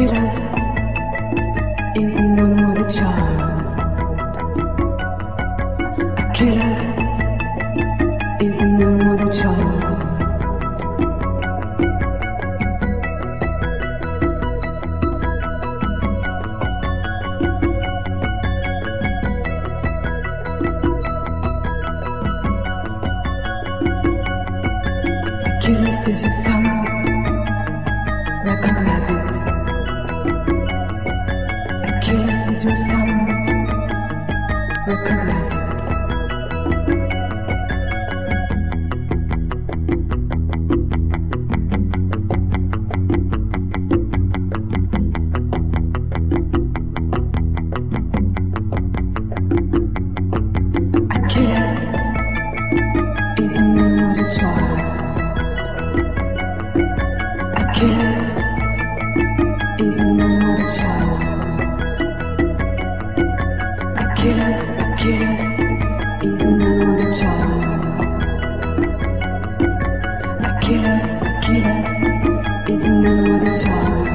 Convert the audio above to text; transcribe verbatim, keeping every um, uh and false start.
Achilles is no more the child. Achilles is no more the child. Achilles is your son, recognize it. Achilles is your son, recognize it. Achilles is no more the child. Achilles is no more the child. Achilles, Achilles is no more the child. Achilles, Achilles is no more the child.